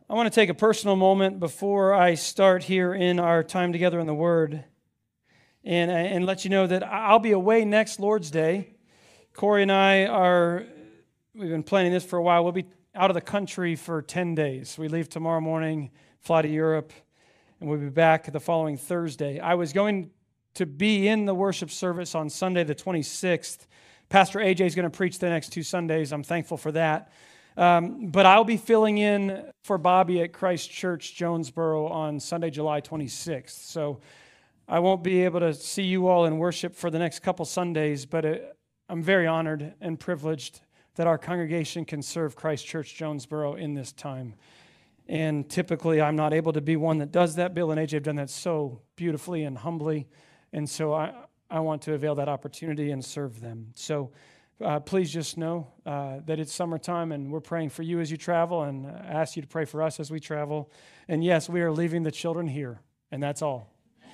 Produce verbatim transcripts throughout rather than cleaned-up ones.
I want to take a personal moment before I start here in our time together in the Word and, and let you know that I'll be away next Lord's Day. Corey and I are, we've been planning this for a while. We'll be out of the country for ten days. We leave tomorrow morning, fly to Europe, and we'll be back the following Thursday. I was going to be in the worship service on Sunday the twenty-sixth. Pastor A J is going to preach the next two Sundays. I'm thankful for that. Um, but I'll be filling in for Bobby at Christ Church, Jonesboro on Sunday, July twenty-sixth. So I won't be able to see you all in worship for the next couple Sundays, but it, I'm very honored and privileged that our congregation can serve Christ Church, Jonesboro in this time. And typically I'm not able to be one that does that. Bill and A J have done that so beautifully and humbly. And so I, I want to avail that opportunity and serve them. So Uh, please just know uh, that it's summertime and we're praying for you as you travel and ask you to pray for us as we travel. And yes, we are leaving the children here, and that's all.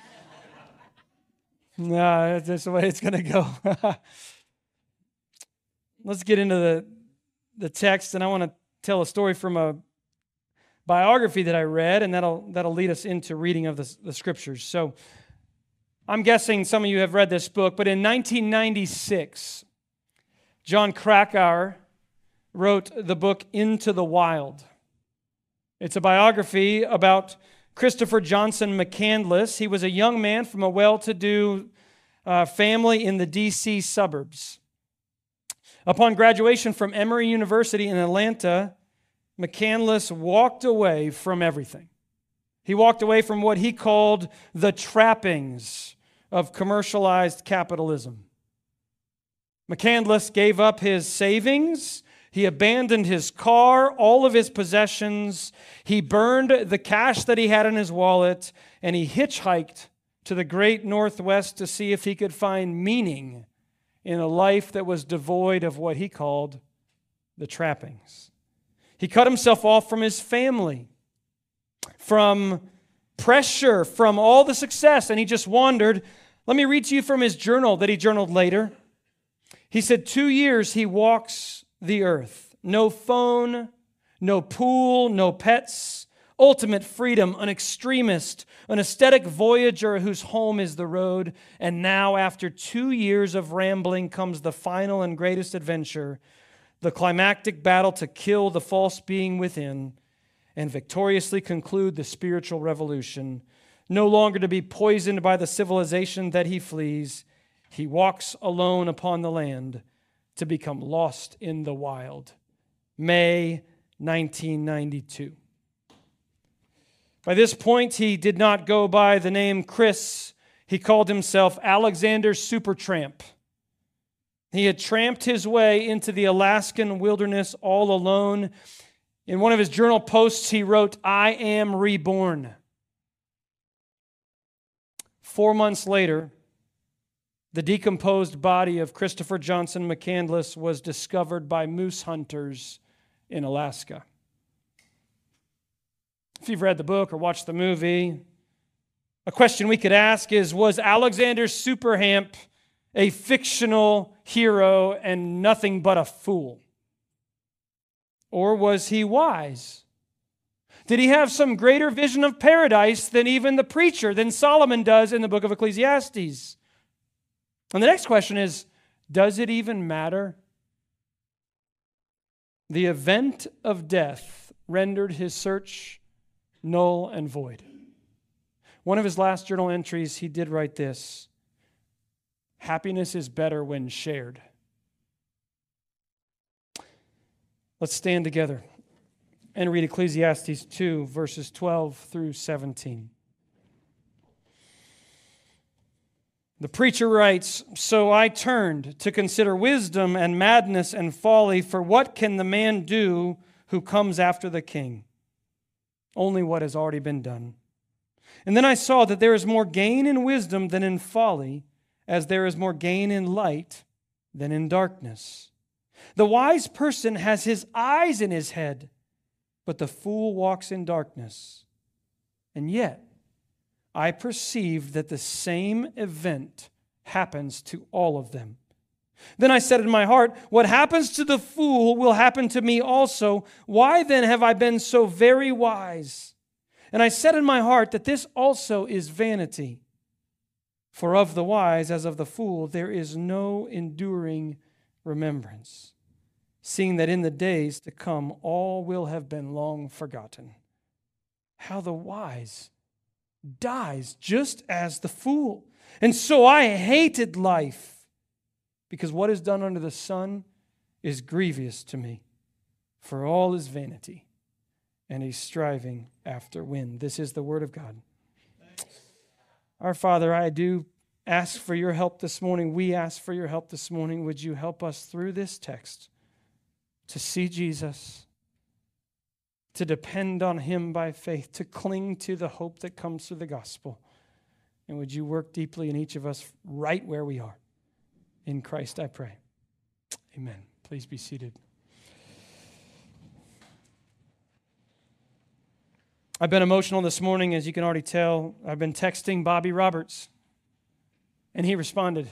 No, that's the way it's going to go. Let's get into the, the text, and I want to tell a story from a biography that I read, and that'll, that'll lead us into reading of the, the scriptures. So I'm guessing some of you have read this book, but in nineteen ninety-six, John Krakauer wrote the book Into the Wild. It's a biography about Christopher Johnson McCandless. He was a young man from a well-to-do uh, family in the D C suburbs. Upon graduation from Emory University in Atlanta, McCandless walked away from everything. He walked away from what he called the trappings of commercialized capitalism. McCandless gave up his savings, he abandoned his car, all of his possessions, he burned the cash that he had in his wallet, and he hitchhiked to the great Northwest to see if he could find meaning in a life that was devoid of what he called the trappings. He cut himself off from his family, from pressure, from all the success, and he just wandered. Let me read to you from his journal that he journaled later. He said, two years he walks the earth. No phone, no pool, no pets. Ultimate freedom, an extremist, an aesthetic voyager whose home is the road. And now, after two years of rambling, comes the final and greatest adventure, the climactic battle to kill the false being within and victoriously conclude the spiritual revolution. No longer to be poisoned by the civilization that he flees, he walks alone upon the land to become lost in the wild. May nineteen ninety-two. By this point, he did not go by the name Chris. He called himself Alexander Supertramp. He had tramped his way into the Alaskan wilderness all alone. In one of his journal posts, he wrote, "I am reborn." Four months later, the decomposed body of Christopher Johnson McCandless was discovered by moose hunters in Alaska. If you've read the book or watched the movie, a question we could ask is, was Alexander Supertramp a fictional hero and nothing but a fool? Or was he wise? Did he have some greater vision of paradise than even the preacher, than Solomon does in the book of Ecclesiastes? And the next question is, does it even matter? The event of death rendered his search null and void. One of his last journal entries, he did write this: happiness is better when shared. Let's stand together and read Ecclesiastes two, verses twelve through seventeen. The preacher writes, "So I turned to consider wisdom and madness and folly, for what can the man do who comes after the king? Only what has already been done. And then I saw that there is more gain in wisdom than in folly, as there is more gain in light than in darkness. The wise person has his eyes in his head, but the fool walks in darkness. And yet, I perceive that the same event happens to all of them. Then I said in my heart, what happens to the fool will happen to me also. Why then have I been so very wise? And I said in my heart that this also is vanity. For of the wise as of the fool there is no enduring remembrance, seeing that in the days to come all will have been long forgotten. How the wise dies just as the fool. And so I hated life, because what is done under the sun is grievous to me. For all is vanity, and a striving after wind. This is the word of God. Our Father, I do ask for your help this morning. We ask for your help this morning. Would you help us through this text to see Jesus, to depend on him by faith, to cling to the hope that comes through the gospel? And would you work deeply in each of us right where we are? In Christ I pray. Amen. Please be seated. I've been emotional this morning, as you can already tell. I've been texting Bobby Roberts, and he responded.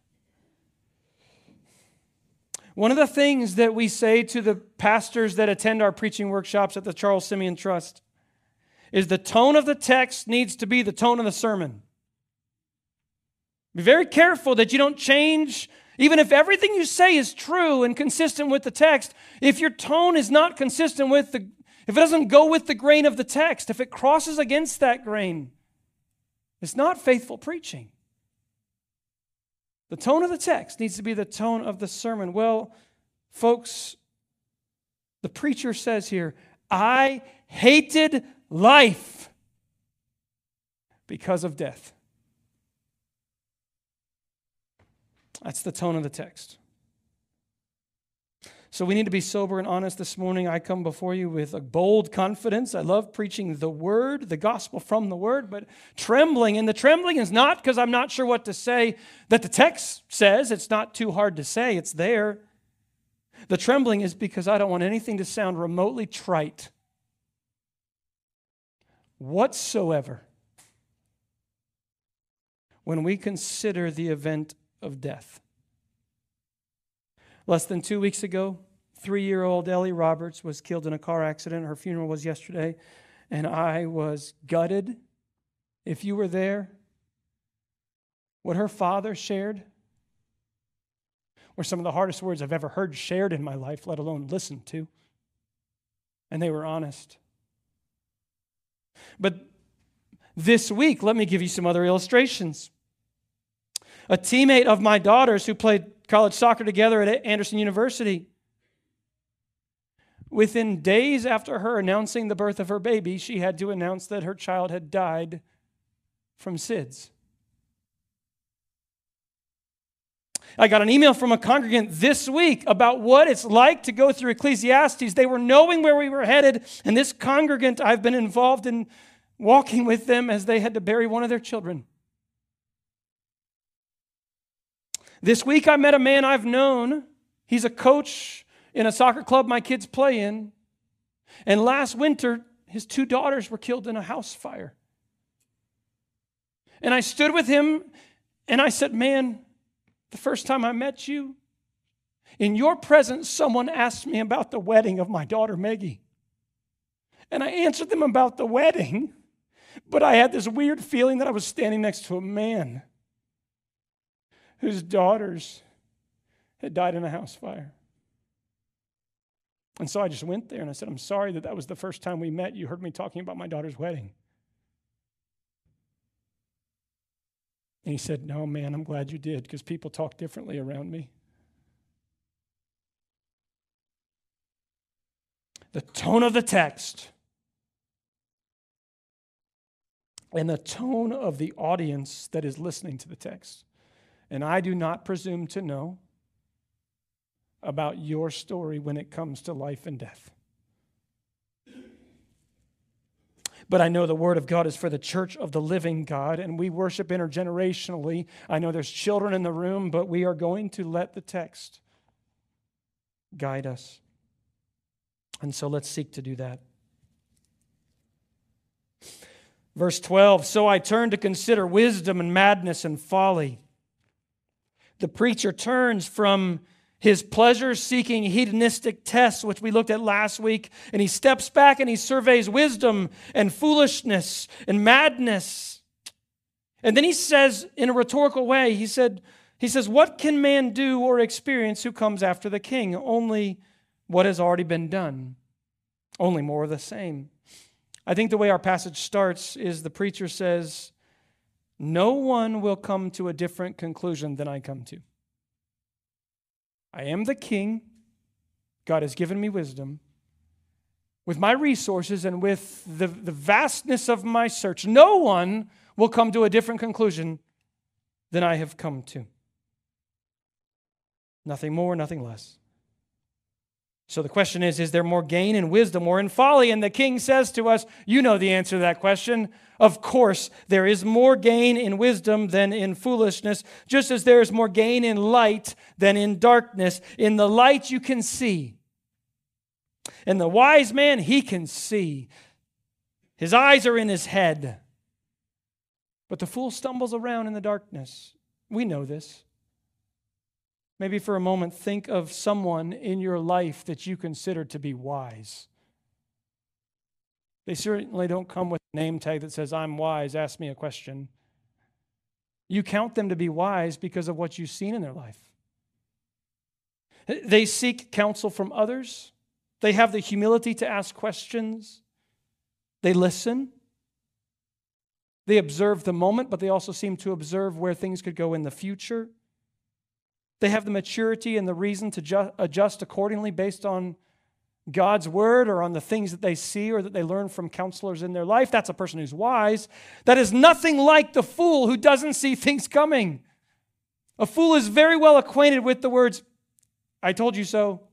One of the things that we say to the pastors that attend our preaching workshops at the Charles Simeon Trust is the tone of the text needs to be the tone of the sermon. Be very careful that you don't change, even if everything you say is true and consistent with the text. If your tone is not consistent with the If it doesn't go with the grain of the text, if it crosses against that grain, it's not faithful preaching. The tone of the text needs to be the tone of the sermon. Well, folks, the preacher says here, I hated life because of death. That's the tone of the text. So we need to be sober and honest this morning. I come before you with a bold confidence. I love preaching the word, the gospel from the word, but trembling. And the trembling is not because I'm not sure what to say that the text says. It's not too hard to say. It's there. The trembling is because I don't want anything to sound remotely trite whatsoever when we consider the event of death. Less than two weeks ago, three-year-old Ellie Roberts was killed in a car accident. Her funeral was yesterday, and I was gutted. If you were there, what her father shared were some of the hardest words I've ever heard shared in my life, let alone listened to. And they were honest. But this week, let me give you some other illustrations. A teammate of my daughter's who played college soccer together at Anderson University, within days after her announcing the birth of her baby, she had to announce that her child had died from S I D S. I got an email from a congregant this week about what it's like to go through Ecclesiastes. They were knowing where we were headed, and this congregant, I've been involved in walking with them as they had to bury one of their children. This week I met a man I've known. He's a coach in a soccer club my kids play in. And last winter, his two daughters were killed in a house fire. And I stood with him and I said, man, the first time I met you, in your presence, someone asked me about the wedding of my daughter, Maggie. And I answered them about the wedding, but I had this weird feeling that I was standing next to a man whose daughters had died in a house fire. And so I just went there and I said, I'm sorry that that was the first time we met. You heard me talking about my daughter's wedding. And he said, no, man, I'm glad you did, because people talk differently around me. The tone of the text and the tone of the audience that is listening to the text. And I do not presume to know about your story when it comes to life and death. But I know the Word of God is for the church of the living God, and we worship intergenerationally. I know there's children in the room, but we are going to let the text guide us. And so let's seek to do that. Verse twelve, so I turned to consider wisdom and madness and folly. the preacher turns from his pleasure-seeking hedonistic test, which we looked at last week, and he steps back and he surveys wisdom and foolishness and madness. And then he says, in a rhetorical way, he said, he says, what can man do or experience who comes after the king? Only what has already been done. Only more of the same. I think the way our passage starts is the preacher says, no one will come to a different conclusion than I come to. I am the king. God has given me wisdom. With my resources and with the, the vastness of my search, no one will come to a different conclusion than I have come to. Nothing more, nothing less. So the question is, is there more gain in wisdom or in folly? And the king says to us, you know the answer to that question. Of course, there is more gain in wisdom than in foolishness, just as there is more gain in light than in darkness. In the light you can see. And the wise man, he can see. His eyes are in his head. But the fool stumbles around in the darkness. We know this. Maybe for a moment, think of someone in your life that you consider to be wise. They certainly don't come with a name tag that says, I'm wise, ask me a question. You count them to be wise because of what you've seen in their life. They seek counsel from others. They have the humility to ask questions. They listen. They observe the moment, but they also seem to observe where things could go in the future. They have the maturity and the reason to ju- adjust accordingly based on God's word or on the things that they see or that they learn from counselors in their life. That's a person who's wise. That is nothing like the fool who doesn't see things coming. A fool is very well acquainted with the words, I told you so.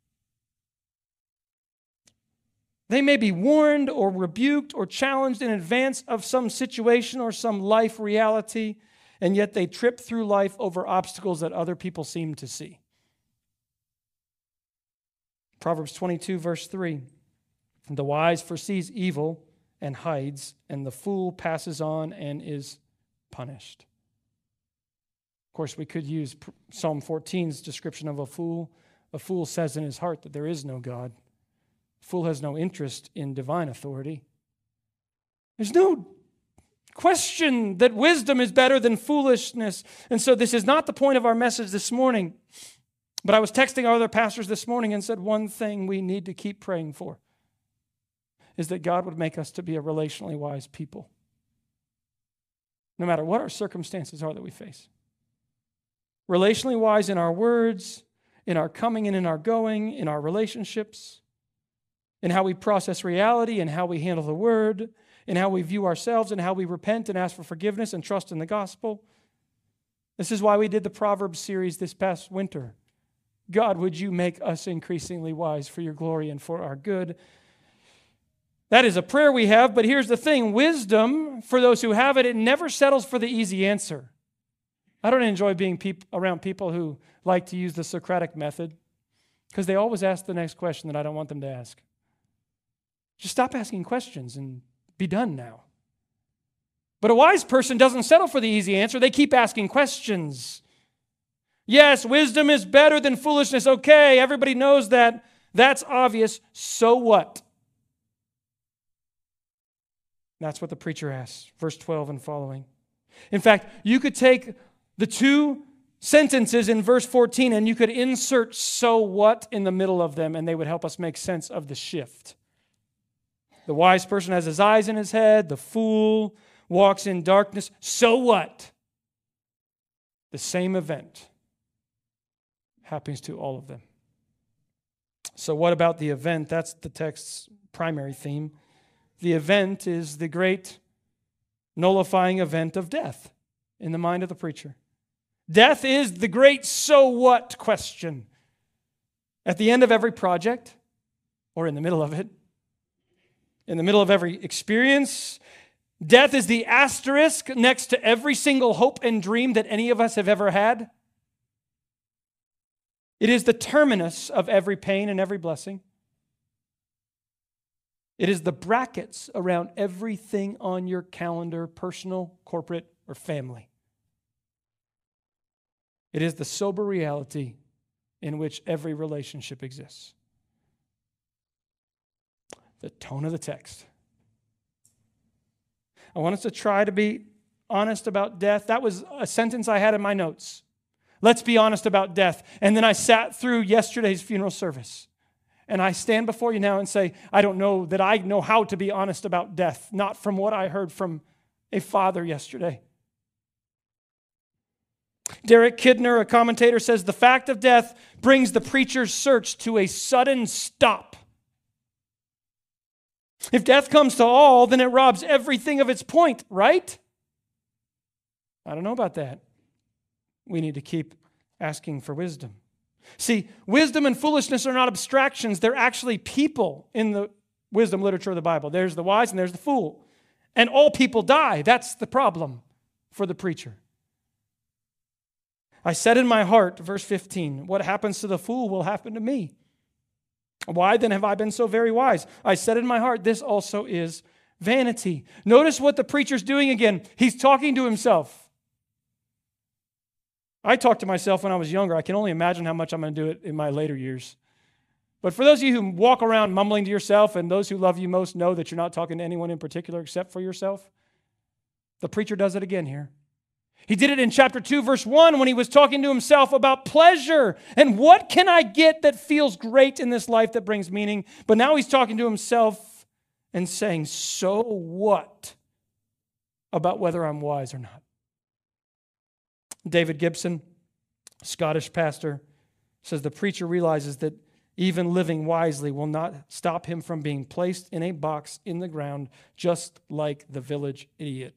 They may be warned or rebuked or challenged in advance of some situation or some life reality, and yet they trip through life over obstacles that other people seem to see. Proverbs twenty-two, verse three. The wise foresees evil and hides, and the fool passes on and is punished. Of course, we could use Psalm fourteen's description of a fool. A fool says in his heart that there is no God. A fool has no interest in divine authority. There's no question that wisdom is better than foolishness. And so this is not the point of our message this morning. But I was texting our other pastors this morning and said one thing we need to keep praying for is that God would make us to be a relationally wise people. No matter what our circumstances are that we face. Relationally wise in our words, in our coming and in our going, in our relationships, in how we process reality and how we handle the word, in how we view ourselves and how we repent and ask for forgiveness and trust in the gospel. This is why we did the Proverbs series this past winter. God, would you make us increasingly wise for your glory and for our good? That is a prayer we have, but here's the thing. Wisdom, for those who have it, it never settles for the easy answer. I don't enjoy being peop- around people who like to use the Socratic method because they always ask the next question that I don't want them to ask. Just stop asking questions and be done now. But a wise person doesn't settle for the easy answer. They keep asking questions. Yes, wisdom is better than foolishness. Okay, everybody knows that. That's obvious. So what? That's what the preacher asks. Verse twelve and following. In fact, you could take the two sentences in verse fourteen and you could insert so what in the middle of them and they would help us make sense of the shift. The wise person has his eyes in his head. The fool walks in darkness. So what? The same event happens to all of them. So what about the event? That's the text's primary theme. The event is the great nullifying event of death in the mind of the preacher. Death is the great so what question. At the end of every project, or in the middle of it, in the middle of every experience, death is the asterisk next to every single hope and dream that any of us have ever had. It is the terminus of every pain and every blessing. It is the brackets around everything on your calendar, personal, corporate, or family. It is the sober reality in which every relationship exists. The tone of the text. I want us to try to be honest about death. That was a sentence I had in my notes. Let's be honest about death. And then I sat through yesterday's funeral service. And I stand before you now and say, I don't know that I know how to be honest about death, not from what I heard from a father yesterday. Derek Kidner, a commentator, says, the fact of death brings the preacher's search to a sudden stop. If death comes to all, then it robs everything of its point, right? I don't know about that. We need to keep asking for wisdom. See, wisdom and foolishness are not abstractions. They're actually people in the wisdom literature of the Bible. There's the wise and there's the fool. And all people die. That's the problem for the preacher. I said in my heart, verse fifteen, what happens to the fool will happen to me. Why then have I been so very wise? I said in my heart, this also is vanity. Notice what the preacher's doing again. He's talking to himself. I talked to myself when I was younger. I can only imagine how much I'm going to do it in my later years. But for those of you who walk around mumbling to yourself, and those who love you most know that you're not talking to anyone in particular except for yourself, the preacher does it again here. He did it in chapter two, verse one, when he was talking to himself about pleasure and what can I get that feels great in this life that brings meaning. But now he's talking to himself and saying, so what about whether I'm wise or not? David Gibson, Scottish pastor, says the preacher realizes that even living wisely will not stop him from being placed in a box in the ground, just like the village idiot.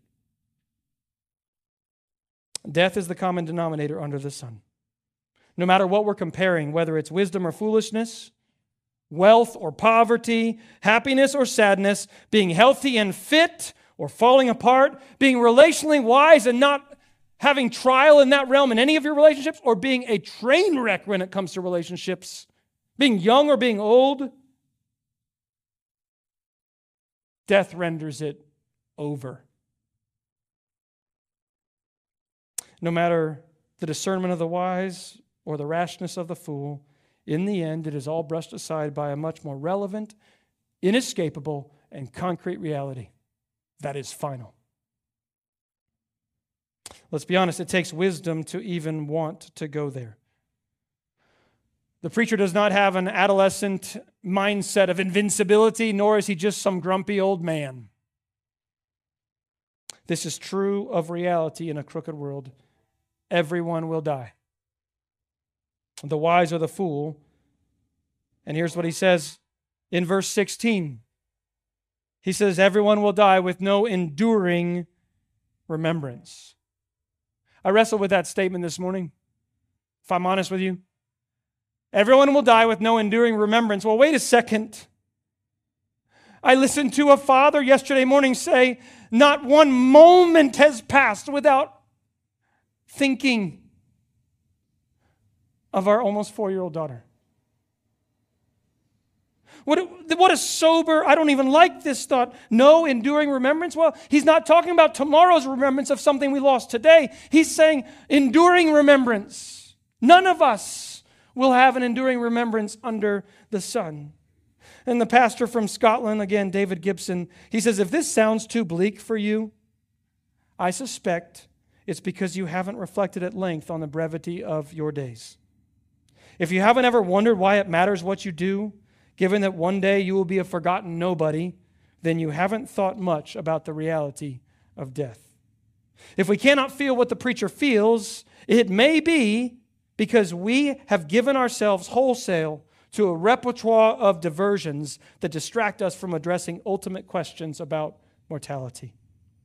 Death is the common denominator under the sun. No matter what we're comparing, whether it's wisdom or foolishness, wealth or poverty, happiness or sadness, being healthy and fit or falling apart, being relationally wise and not having trial in that realm in any of your relationships, or being a train wreck when it comes to relationships, being young or being old, death renders it over. No matter the discernment of the wise or the rashness of the fool, in the end, it is all brushed aside by a much more relevant, inescapable, and concrete reality that is final. Let's be honest, it takes wisdom to even want to go there. The preacher does not have an adolescent mindset of invincibility, nor is he just some grumpy old man. This is true of reality in a crooked world. Everyone will die. The wise or the fool. And here's what he says in verse sixteen. He says, everyone will die with no enduring remembrance. I wrestled with that statement this morning, if I'm honest with you. Everyone will die with no enduring remembrance. Well, wait a second. I listened to a father yesterday morning say, not one moment has passed without thinking of our almost four-year-old daughter. What a, what a sober, I don't even like this thought, no enduring remembrance. Well, he's not talking about tomorrow's remembrance of something we lost today. He's saying enduring remembrance. None of us will have an enduring remembrance under the sun. And the pastor from Scotland, again, David Gibson, he says, if this sounds too bleak for you, I suspect it's because you haven't reflected at length on the brevity of your days. If you haven't ever wondered why it matters what you do, given that one day you will be a forgotten nobody, then you haven't thought much about the reality of death. If we cannot feel what the preacher feels, it may be because we have given ourselves wholesale to a repertoire of diversions that distract us from addressing ultimate questions about mortality.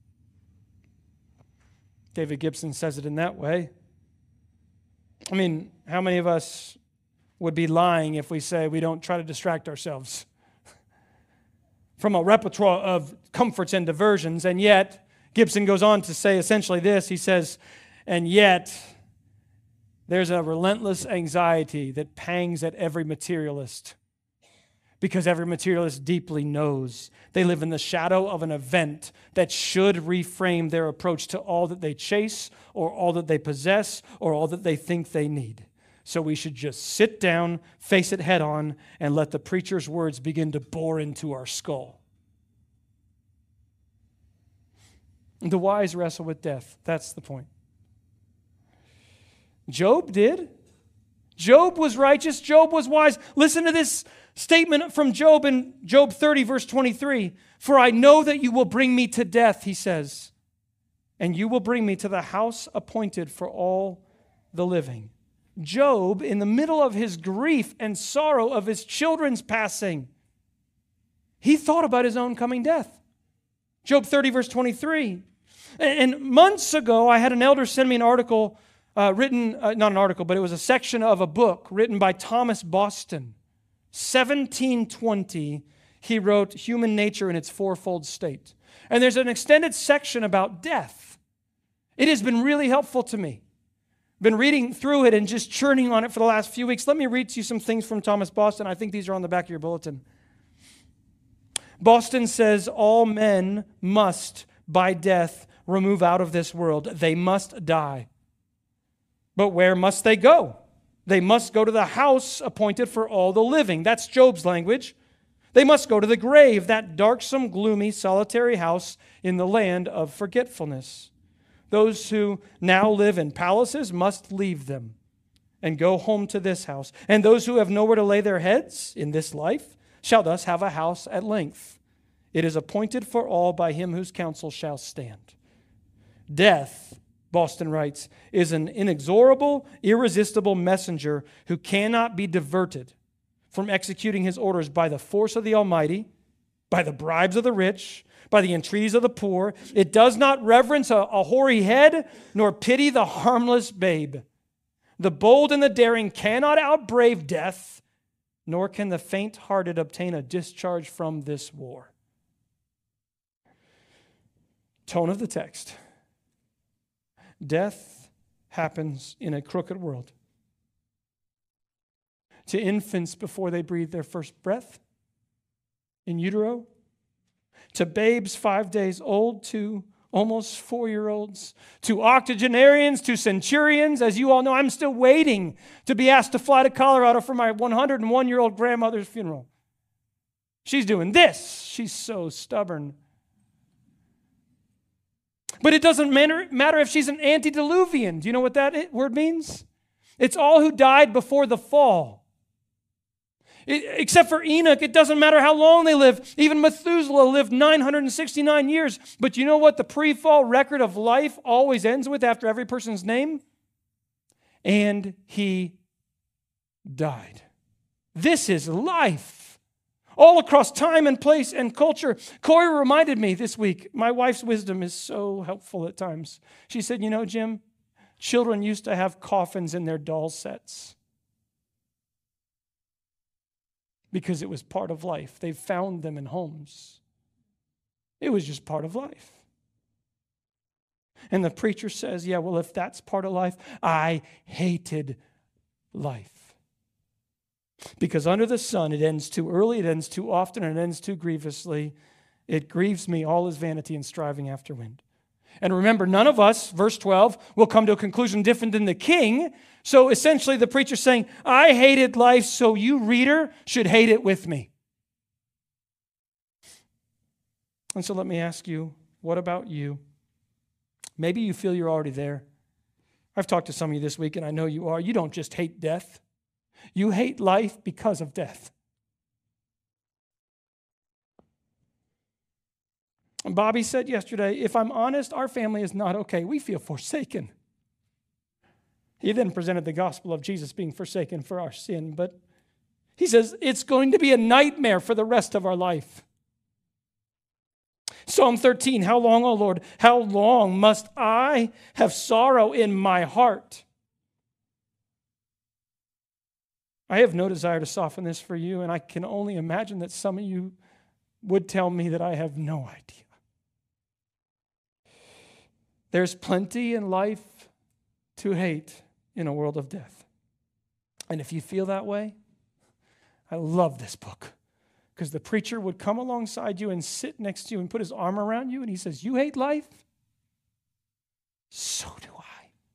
David Gibson says it in that way. I mean, how many of us would be lying if we say we don't try to distract ourselves from a repertoire of comforts and diversions? And yet, Gibson goes on to say essentially this. He says, and yet, there's a relentless anxiety that pangs at every materialist Because every materialist deeply knows they live in the shadow of an event that should reframe their approach to all that they chase or all that they possess or all that they think they need. So we should just sit down, face it head on, and let the preacher's words begin to bore into our skull. The wise wrestle with death. That's the point. Job did. Job was righteous. Job was wise. Listen to this statement from Job in Job thirty, verse twenty-three. For I know that you will bring me to death, he says, and you will bring me to the house appointed for all the living. Job, in the middle of his grief and sorrow of his children's passing, he thought about his own coming death. Job thirty, verse twenty-three. And months ago, I had an elder send me an article uh, written, uh, not an article, but it was a section of a book written by Thomas Boston. seventeen twenty, he wrote Human Nature in its Fourfold State. And there's an extended section about death. It has been really helpful to me. Been reading through it and just churning on it for the last few weeks. Let me read to you some things from Thomas Boston. I think these are on the back of your bulletin. Boston says, all men must, by death, remove out of this world. They must die. But where must they go? They must go to the house appointed for all the living. That's Job's language. They must go to the grave, that darksome, gloomy, solitary house in the land of forgetfulness. Those who now live in palaces must leave them and go home to this house. And those who have nowhere to lay their heads in this life shall thus have a house at length. It is appointed for all by him whose counsel shall stand. Death, Boston writes, is an inexorable, irresistible messenger who cannot be diverted from executing his orders by the force of the Almighty, by the bribes of the rich, by the entreaties of the poor. It does not reverence a, a hoary head, nor pity the harmless babe. The bold and the daring cannot outbrave death, nor can the faint-hearted obtain a discharge from this war. Tone of the text. Death happens in a crooked world. To infants before they breathe their first breath in utero, to babes five days old, to almost four-year-olds, to octogenarians, to centurions. As you all know, I'm still waiting to be asked to fly to Colorado for my one hundred one-year-old grandmother's funeral. She's doing this. She's so stubborn. But it doesn't matter, matter if she's an antediluvian. Do you know what that word means? It's all who died before the fall. It, except for Enoch, it doesn't matter how long they live. Even Methuselah lived nine hundred sixty-nine years. But you know what the pre-fall record of life always ends with after every person's name? And he died. This is life. All across time and place and culture. Corey reminded me this week, my wife's wisdom is so helpful at times. She said, you know, Jim, children used to have coffins in their doll sets because it was part of life. They found them in homes. It was just part of life. And the preacher says, yeah, well, if that's part of life, I hated life. Because under the sun, it ends too early, it ends too often, and it ends too grievously. It grieves me, all is vanity and striving after wind. And remember, none of us, verse twelve, will come to a conclusion different than the king. So essentially the preacher's saying, I hated life, so you, reader, should hate it with me. And so let me ask you, what about you? Maybe you feel you're already there. I've talked to some of you this week, and I know you are. You don't just hate death. You hate life because of death. And Bobby said yesterday, if I'm honest, our family is not okay. We feel forsaken. He then presented the gospel of Jesus being forsaken for our sin, but he says it's going to be a nightmare for the rest of our life. Psalm thirteen, how long, O Lord, how long must I have sorrow in my heart? I have no desire to soften this for you, and I can only imagine that some of you would tell me that I have no idea. There's plenty in life to hate in a world of death. And if you feel that way, I love this book. Because the preacher would come alongside you and sit next to you and put his arm around you and he says, you hate life? So do I.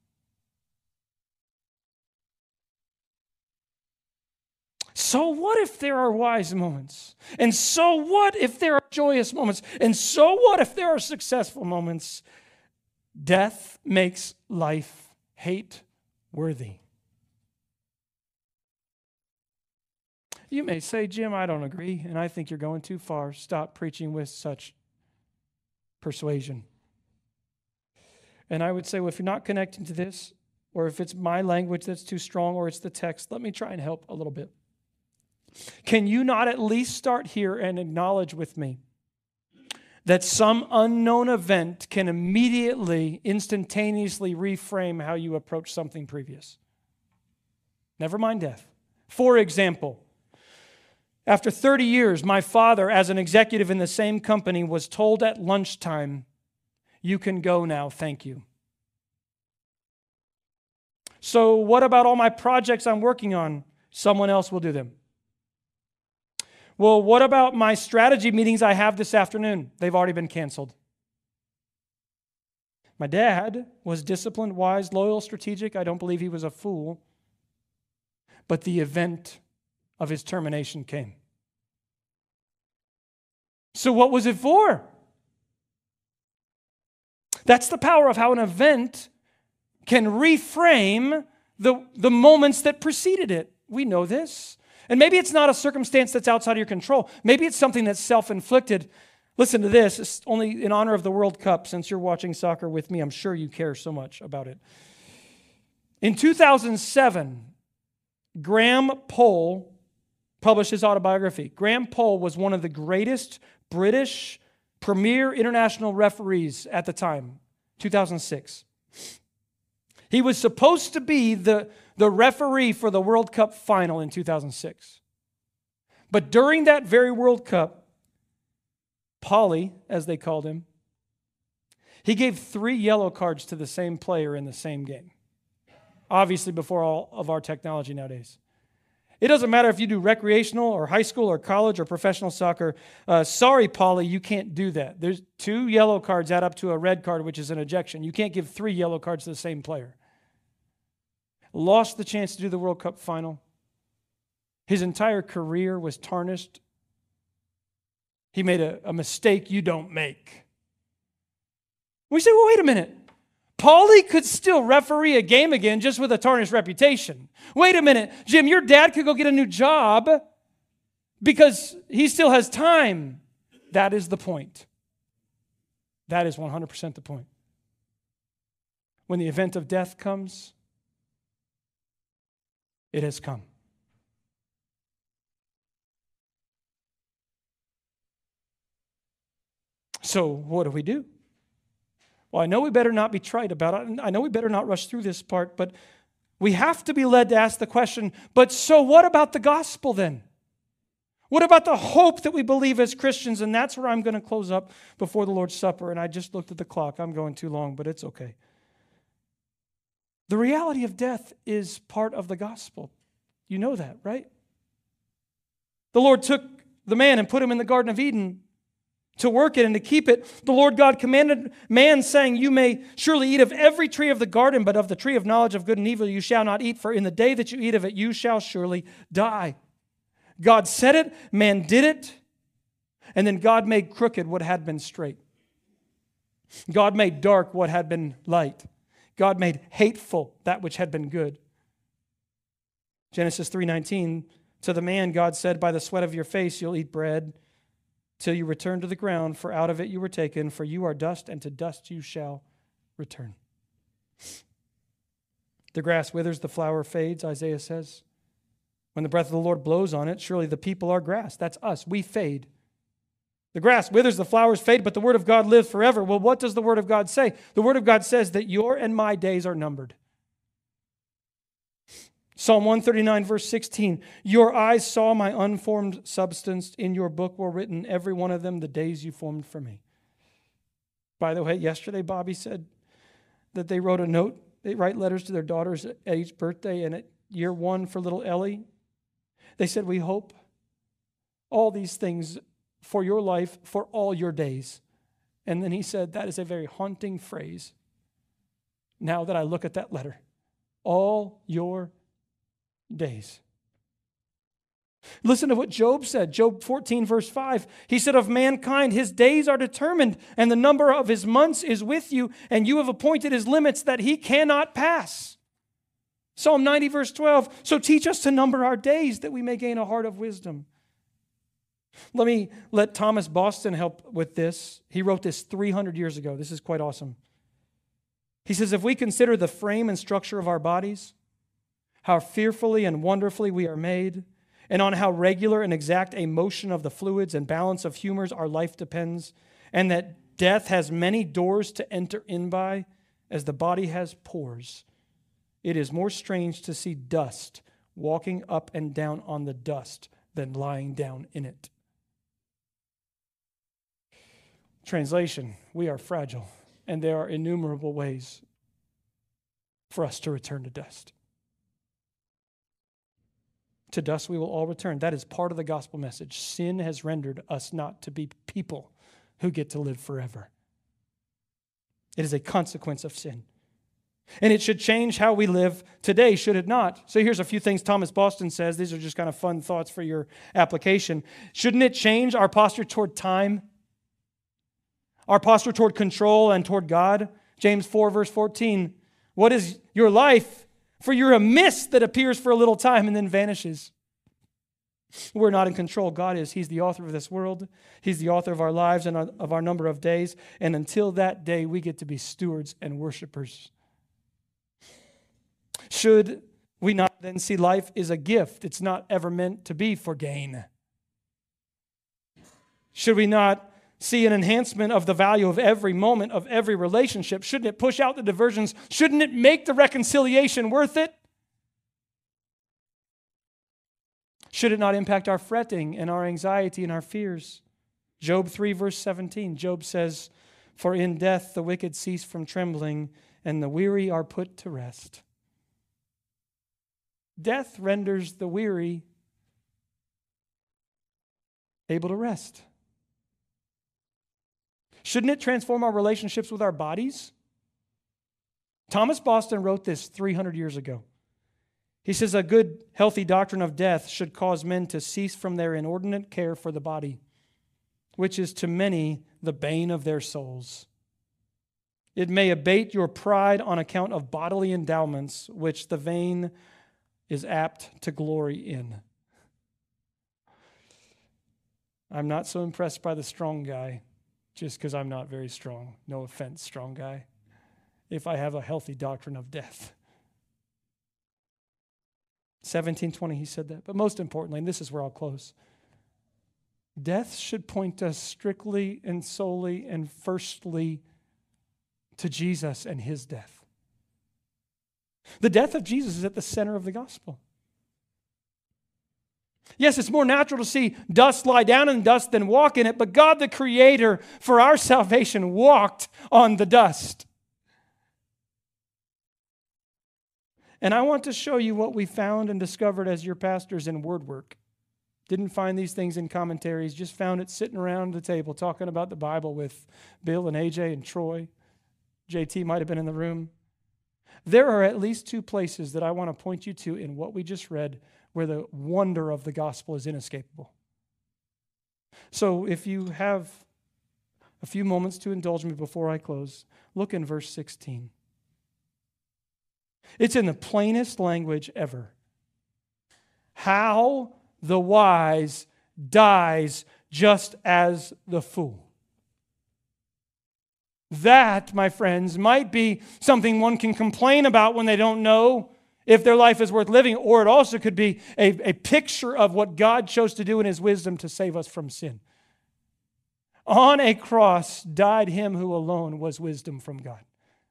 So what if there are wise moments? And so what if there are joyous moments? And so what if there are successful moments? Death makes life hate-worthy. You may say, Jim, I don't agree, and I think you're going too far. Stop preaching with such persuasion. And I would say, well, if you're not connecting to this, or if it's my language that's too strong, or it's the text, let me try and help a little bit. Can you not at least start here and acknowledge with me that some unknown event can immediately, instantaneously reframe how you approach something previous? Never mind death. For example, after thirty years, my father, as an executive in the same company, was told at lunchtime, you can go now, thank you. So what about all my projects I'm working on? Someone else will do them. Well, what about my strategy meetings I have this afternoon? They've already been canceled. My dad was disciplined, wise, loyal, strategic. I don't believe he was a fool. But the event of his termination came. So what was it for? That's the power of how an event can reframe the, the moments that preceded it. We know this. And maybe it's not a circumstance that's outside of your control. Maybe it's something that's self-inflicted. Listen to this. It's only in honor of the World Cup. Since you're watching soccer with me, I'm sure you care so much about it. In two thousand seven, Graham Poll published his autobiography. Graham Poll was one of the greatest British premier international referees at the time, two thousand six. He was supposed to be the, the referee for the World Cup final in two thousand six. But during that very World Cup, Paulie, as they called him, he gave three yellow cards to the same player in the same game. Obviously, before all of our technology nowadays. It doesn't matter if you do recreational or high school or college or professional soccer. Uh, sorry, Paulie, you can't do that. There's two yellow cards add up to a red card, which is an ejection. You can't give three yellow cards to the same player. Lost the chance to do the World Cup final. His entire career was tarnished. He made a, a mistake you don't make. We say, well, wait a minute. Paulie could still referee a game again just with a tarnished reputation. Wait a minute. Jim, your dad could go get a new job because he still has time. That is the point. That is one hundred percent the point. When the event of death comes, it has come. So what do we do? Well, I know we better not be trite about it. I know we better not rush through this part, but we have to be led to ask the question, but so what about the gospel then? What about the hope that we believe as Christians? And that's where I'm going to close up before the Lord's Supper. And I just looked at the clock. I'm going too long, but it's okay. The reality of death is part of the gospel. You know that, right? The Lord took the man and put him in the Garden of Eden to work it and to keep it. The Lord God commanded man, saying, you may surely eat of every tree of the garden, but of the tree of knowledge of good and evil you shall not eat, for in the day that you eat of it you shall surely die. God said it, man did it, and then God made crooked what had been straight. God made dark what had been light. God made hateful that which had been good. Genesis three nineteen, to the man God said, by the sweat of your face you'll eat bread till you return to the ground, for out of it you were taken, for you are dust, and to dust you shall return. The grass withers, the flower fades, Isaiah says. When the breath of the Lord blows on it, surely the people are grass. That's us. We fade. The grass withers, the flowers fade, but the word of God lives forever. Well, what does the word of God say? The word of God says that your and my days are numbered. Psalm one thirty-nine, verse sixteen, your eyes saw my unformed substance. In your book were written, every one of them, the days you formed for me. By the way, yesterday Bobby said that they wrote a note. They write letters to their daughters at each birthday, and at year one for little Ellie, they said, we hope all these things for your life, for all your days. And then he said, that is a very haunting phrase. Now that I look at that letter, all your days. Listen to what Job said. Job fourteen, verse five. He said, of mankind, his days are determined, and the number of his months is with you, and you have appointed his limits that he cannot pass. Psalm ninety, verse twelve. So teach us to number our days that we may gain a heart of wisdom. Let me let Thomas Boston help with this. He wrote this three hundred years ago. This is quite awesome. He says, if we consider the frame and structure of our bodies, how fearfully and wonderfully we are made, and on how regular and exact a motion of the fluids and balance of humors our life depends, and that death has many doors to enter in by, as the body has pores, it is more strange to see dust walking up and down on the dust than lying down in it. Translation, we are fragile, and there are innumerable ways for us to return to dust. To dust we will all return. That is part of the gospel message. Sin has rendered us not to be people who get to live forever. It is a consequence of sin. And it should change how we live today, should it not? So here's a few things Thomas Boston says. These are just kind of fun thoughts for your application. Shouldn't it change our posture toward time? Our posture toward control and toward God? James four, verse fourteen. What is your life? For you're a mist that appears for a little time and then vanishes. We're not in control. God is. He's the author of this world. He's the author of our lives and of our number of days. And until that day, we get to be stewards and worshipers. Should we not then see life is a gift? It's not ever meant to be for gain. Should we not see an enhancement of the value of every moment of every relationship? Shouldn't it push out the diversions? Shouldn't it make the reconciliation worth it? Should it not impact our fretting and our anxiety and our fears? Job three, verse seventeen, Job says, for in death the wicked cease from trembling, and the weary are put to rest. Death renders the weary able to rest. Shouldn't it transform our relationships with our bodies? Thomas Boston wrote this three hundred years ago. He says, a good, healthy doctrine of death should cause men to cease from their inordinate care for the body, which is to many the bane of their souls. It may abate your pride on account of bodily endowments, which the vain is apt to glory in. I'm not so impressed by the strong guy, just because I'm not very strong. No offense, strong guy. If I have a healthy doctrine of death. seventeen twenty, he said that. But most importantly, and this is where I'll close, death should point us strictly and solely and firstly to Jesus and his death. The death of Jesus is at the center of the gospel. Yes, it's more natural to see dust lie down in dust than walk in it, but God the Creator for our salvation walked on the dust. And I want to show you what we found and discovered as your pastors in word work. Didn't find these things in commentaries, just found it sitting around the table talking about the Bible with Bill and A J and Troy. J T might have been in the room. There are at least two places that I want to point you to in what we just read where the wonder of the gospel is inescapable. So if you have a few moments to indulge me before I close, look in verse sixteen. It's in the plainest language ever. How the wise dies just as the fool. That, my friends, might be something one can complain about when they don't know if their life is worth living, or it also could be a, a picture of what God chose to do in his wisdom to save us from sin. On a cross died him who alone was wisdom from God.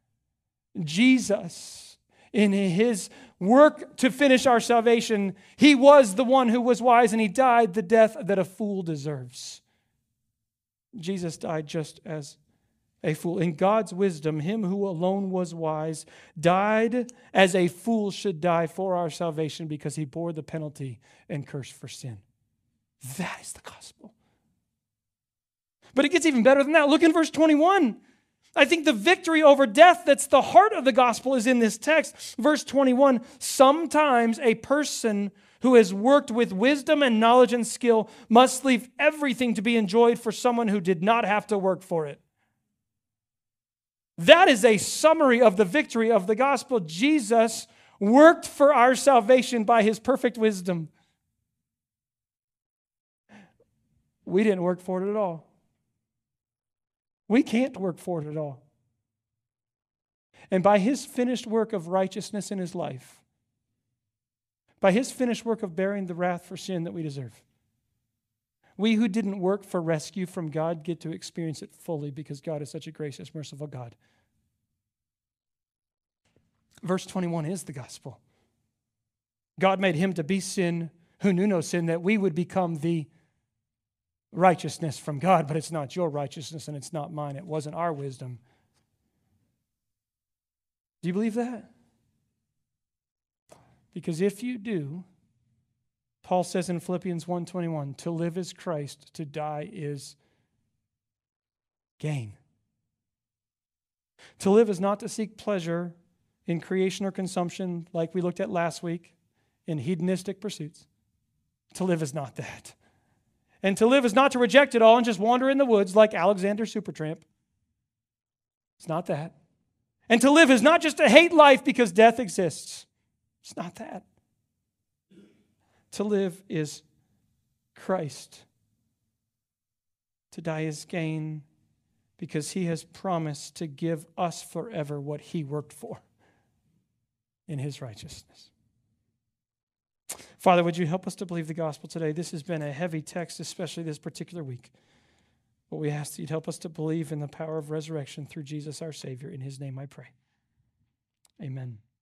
Jesus, in his work to finish our salvation, he was the one who was wise, and he died the death that a fool deserves. Jesus died just as a fool. In God's wisdom, him who alone was wise died as a fool should die for our salvation because he bore the penalty and curse for sin. That is the gospel. But it gets even better than that. Look in verse twenty-one. I think the victory over death that's the heart of the gospel is in this text. Verse twenty-one, sometimes a person who has worked with wisdom and knowledge and skill must leave everything to be enjoyed for someone who did not have to work for it. That is a summary of the victory of the gospel. Jesus worked for our salvation by his perfect wisdom. We didn't work for it at all. We can't work for it at all. And by his finished work of righteousness in his life, by his finished work of bearing the wrath for sin that we deserve, we who didn't work for rescue from God get to experience it fully because God is such a gracious, merciful God. Verse twenty-one is the gospel. God made him to be sin who knew no sin, that we would become the righteousness from God. But it's not your righteousness and it's not mine. It wasn't our wisdom. Do you believe that? Because if you do, Paul says in Philippians one twenty-one, to live is Christ, to die is gain. To live is not to seek pleasure in creation or consumption like we looked at last week in hedonistic pursuits. To live is not that. And to live is not to reject it all and just wander in the woods like Alexander Supertramp. It's not that. And to live is not just to hate life because death exists. It's not that. To live is Christ. To die is gain because he has promised to give us forever what he worked for in his righteousness. Father, would you help us to believe the gospel today? This has been a heavy text, especially this particular week. But we ask that you'd help us to believe in the power of resurrection through Jesus our Savior. In his name I pray. Amen.